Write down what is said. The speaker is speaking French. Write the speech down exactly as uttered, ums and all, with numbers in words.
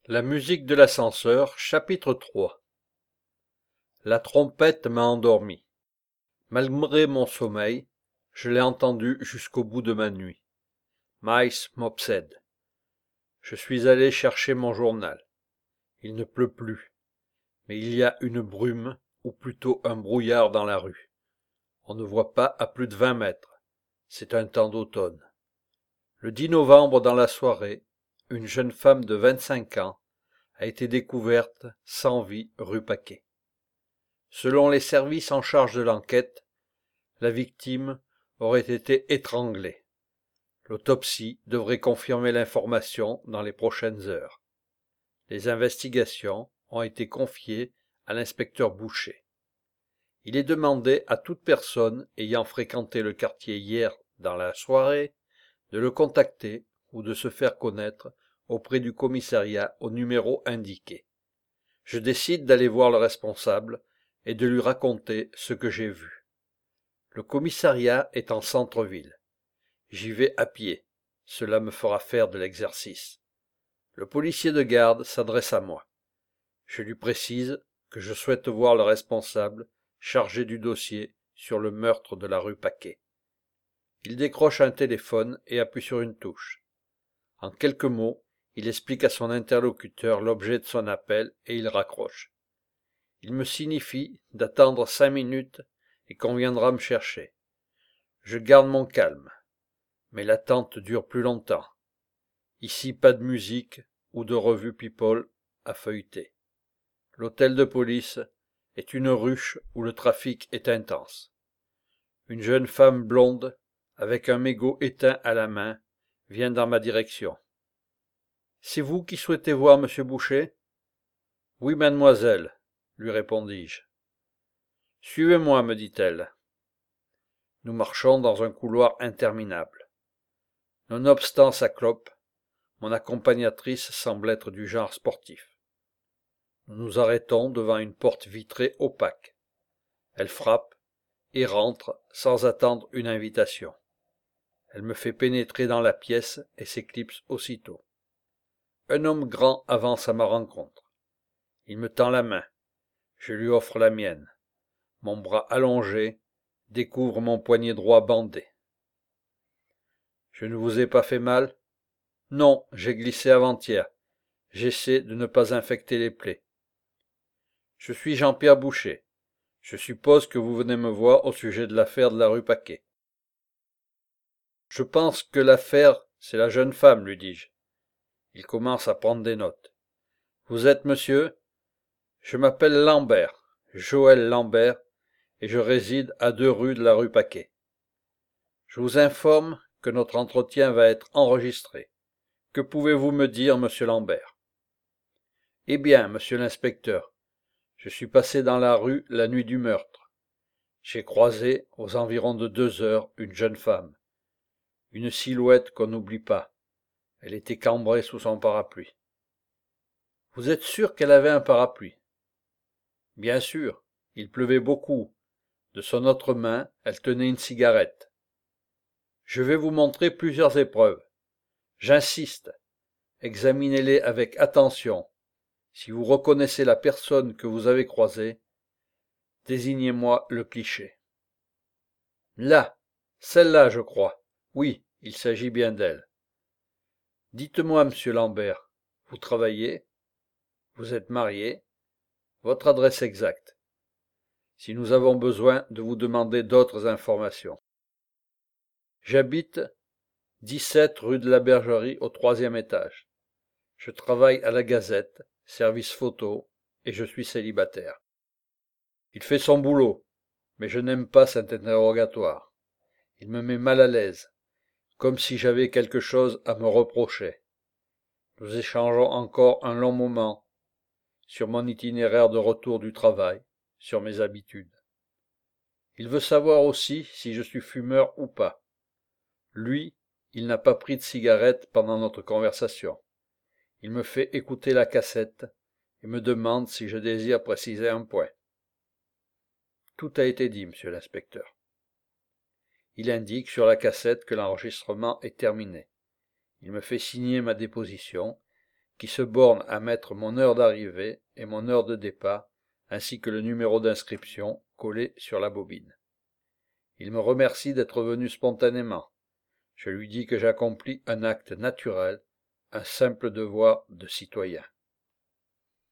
La musique de l'ascenseur, chapitre trois. La trompette m'a endormi. Malgré mon sommeil, je l'ai entendue jusqu'au bout de ma nuit. Mice m'obsède. Je suis allé chercher mon journal. Il ne pleut plus, mais il y a une brume, ou plutôt un brouillard dans la rue. On ne voit pas à plus de vingt mètres. C'est un temps d'automne. Le dix novembre dans la soirée, une jeune femme de vingt-cinq ans a été découverte sans vie rue Paquet. Selon les services en charge de l'enquête, la victime aurait été étranglée. L'autopsie devrait confirmer l'information dans les prochaines heures. Les investigations ont été confiées à l'inspecteur Boucher. Il est demandé à toute personne ayant fréquenté le quartier hier dans la soirée de le contacter ou de se faire connaître auprès du commissariat au numéro indiqué. Je décide d'aller voir le responsable et de lui raconter ce que j'ai vu. Le commissariat est en centre-ville. J'y vais à pied. Cela me fera faire de l'exercice. Le policier de garde s'adresse à moi. Je lui précise que je souhaite voir le responsable chargé du dossier sur le meurtre de la rue Paquet. Il décroche un téléphone et appuie sur une touche. En quelques mots, il explique à son interlocuteur l'objet de son appel et il raccroche. Il me signifie d'attendre cinq minutes et qu'on viendra me chercher. Je garde mon calme, mais l'attente dure plus longtemps. Ici, pas de musique ou de revue People à feuilleter. L'hôtel de police est une ruche où le trafic est intense. Une jeune femme blonde, avec un mégot éteint à la main, vient dans ma direction. « C'est vous qui souhaitez voir monsieur Boucher ?»« Oui, mademoiselle, » lui répondis-je. « Suivez-moi, me dit-elle. » Nous marchons dans un couloir interminable. Nonobstant sa clope, mon accompagnatrice semble être du genre sportif. Nous nous arrêtons devant une porte vitrée opaque. Elle frappe et rentre sans attendre une invitation. Elle me fait pénétrer dans la pièce et s'éclipse aussitôt. Un homme grand avance à ma rencontre. Il me tend la main. Je lui offre la mienne. Mon bras allongé découvre mon poignet droit bandé. « Je ne vous ai pas fait mal ? » ?»« Non, j'ai glissé avant-hier. J'essaie de ne pas infecter les plaies. »« Je suis Jean-Pierre Boucher. Je suppose que vous venez me voir au sujet de l'affaire de la rue Paquet. »« Je pense que l'affaire, c'est la jeune femme, lui dis-je. Il commence à prendre des notes. « Vous êtes monsieur ? » ?»« Je m'appelle Lambert, Joël Lambert, et je réside à deux rues de la rue Paquet. Je vous informe que notre entretien va être enregistré. Que pouvez-vous me dire, monsieur Lambert ? » ?»« Eh bien, monsieur l'inspecteur, je suis passé dans la rue la nuit du meurtre. J'ai croisé, aux environs de deux heures, une jeune femme. Une silhouette qu'on n'oublie pas. Elle était cambrée sous son parapluie. »« Vous êtes sûr qu'elle avait un parapluie ? » ?»« Bien sûr, il pleuvait beaucoup. De son autre main, elle tenait une cigarette. Je vais vous montrer plusieurs épreuves. J'insiste, examinez-les avec attention. Si vous reconnaissez la personne que vous avez croisée, désignez-moi le cliché. Là, celle-là, je crois. Oui, il s'agit bien d'elle. Dites-moi, monsieur Lambert, vous travaillez ? Vous êtes marié ? Votre adresse exacte, si nous avons besoin de vous demander d'autres informations. J'habite dix-sept rue de la Bergerie au troisième étage. Je travaille à la Gazette, service photo, et je suis célibataire. Il fait son boulot, mais je n'aime pas cet interrogatoire. Il me met mal à l'aise, comme si j'avais quelque chose à me reprocher. Nous échangeons encore un long moment sur mon itinéraire de retour du travail, sur mes habitudes. Il veut savoir aussi si je suis fumeur ou pas. Lui, il n'a pas pris de cigarette pendant notre conversation. Il me fait écouter la cassette et me demande si je désire préciser un point. Tout a été dit, monsieur l'inspecteur. Il indique sur la cassette que l'enregistrement est terminé. Il me fait signer ma déposition, qui se borne à mettre mon heure d'arrivée et mon heure de départ, ainsi que le numéro d'inscription collé sur la bobine. Il me remercie d'être venu spontanément. Je lui dis que j'accomplis un acte naturel, un simple devoir de citoyen.